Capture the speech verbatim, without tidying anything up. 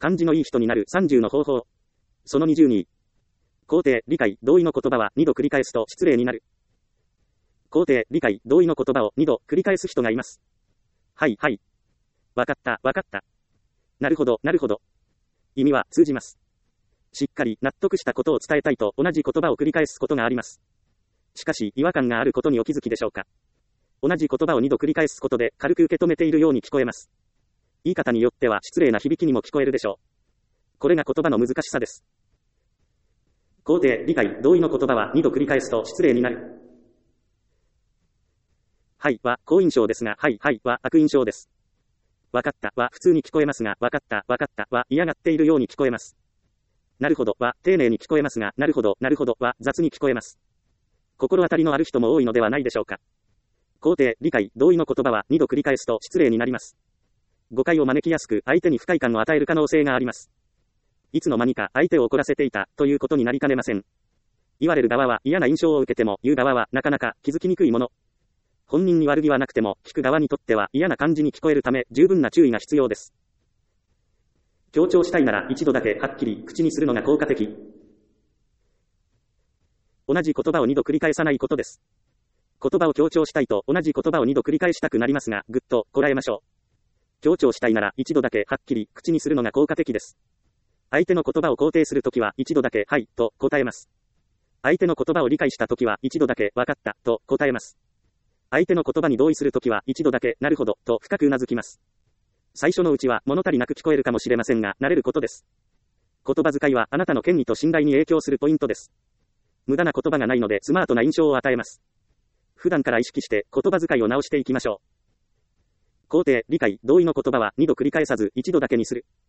感じのいい人になるさんじゅうの方法。そのにじゅうに。肯定、理解、同意の言葉はにど繰り返すと失礼になる。肯定、理解、同意の言葉をにど繰り返す人がいます。はい、はい。わかった、わかった。なるほど、なるほど。意味は通じます。しっかり納得したことを伝えたいと同じ言葉を繰り返すことがあります。しかし、違和感があることにお気づきでしょうか。同じ言葉をにど繰り返すことで軽く受け止めているように聞こえます。言い方によっては失礼な響きにも聞こえるでしょう。これが言葉の難しさです。肯定、理解、同意の言葉はにど繰り返すと失礼になる。はいは好印象ですが、はいはいは悪印象です。わかったは普通に聞こえますが、わかったわかったは嫌がっているように聞こえます。なるほどは丁寧に聞こえますが、なるほどなるほどは雑に聞こえます。心当たりのある人も多いのではないでしょうか。肯定、理解、同意の言葉はにど繰り返すと失礼になります。誤解を招きやすく相手に不快感を与える可能性があります。いつの間にか相手を怒らせていたということになりかねません。言われる側は嫌な印象を受けても言う側はなかなか気づきにくいもの。本人に悪気はなくても聞く側にとっては嫌な感じに聞こえるため十分な注意が必要です。強調したいなら一度だけはっきり口にするのが効果的。同じ言葉をにど繰り返さないことです。言葉を強調したいと同じ言葉をにど繰り返したくなりますが、ぐっとこらえましょう。強調したいなら一度だけはっきり口にするのが効果的です。相手の言葉を肯定するときは一度だけはいと答えます。相手の言葉を理解したときは一度だけわかったと答えます。相手の言葉に同意するときは一度だけなるほどと深くうなずきます。最初のうちは物足りなく聞こえるかもしれませんが、慣れることです。言葉遣いはあなたの権威と信頼に影響するポイントです。無駄な言葉がないのでスマートな印象を与えます。普段から意識して言葉遣いを直していきましょう。肯定、理解、同意の言葉はにど繰り返さず一度だけにする。